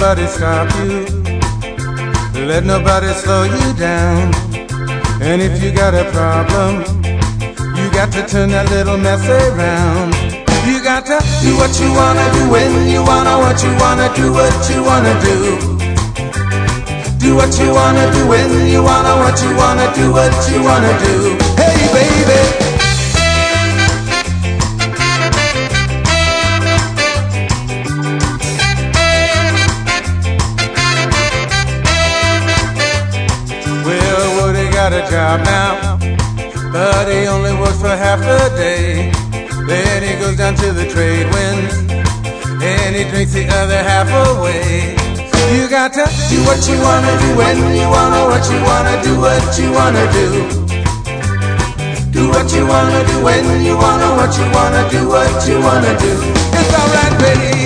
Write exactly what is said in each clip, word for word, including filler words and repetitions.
nobody stop you, let nobody slow you down. And if you got a problem, you got to turn that little mess around. You got to do what you wanna do when you wanna, what you wanna do, what you wanna do. Do what you wanna do when you wanna, what you wanna do, what you wanna do. Hey baby. Well, Woody got a job now, but he only works for half a day. Then he goes down to the trade winds, and he drinks the other half away. You got to do what you wanna do when you wanna, what you wanna do, what you wanna do. Do what you wanna do when you wanna, what you wanna do, what you wanna do. It's alright, baby.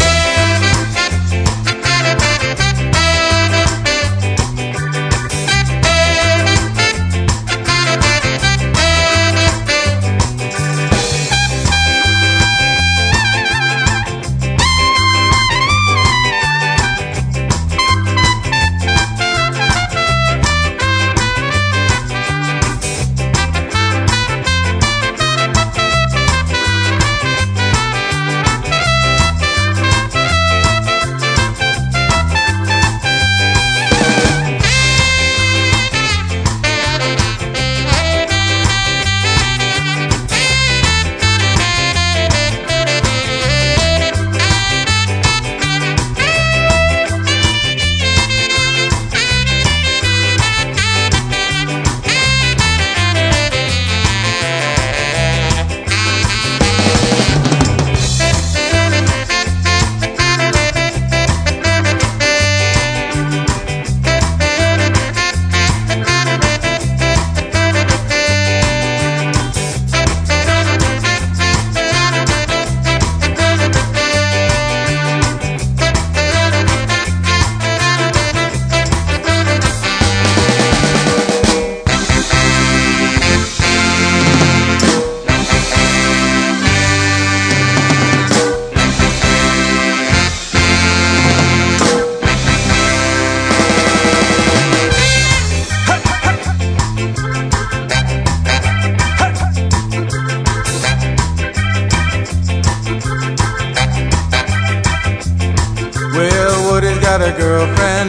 Well, Woody's got a girlfriend,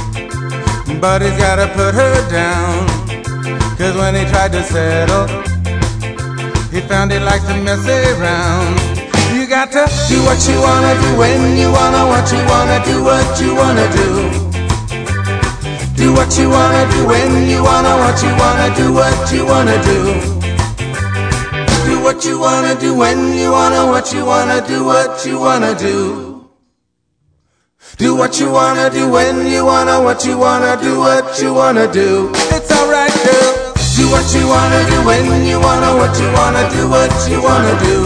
but he's gotta put her down. Cause when he tried to settle, he found he likes to mess around. You got to do what you wanna do when you wanna, what you wanna do, what you wanna do. Do what you wanna do when you wanna, what you wanna do, what you wanna do. Do what you wanna do when you wanna, what you wanna do, what you wanna do. Do what you wanna do when you wanna, what you wanna do, what you wanna do. It's alright, girl. Do what you wanna do when you wanna, what you wanna do, what you wanna do.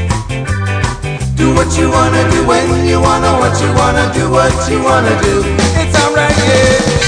Do what you wanna do when you wanna, what you wanna do, what you wanna do. It's alright, yeah.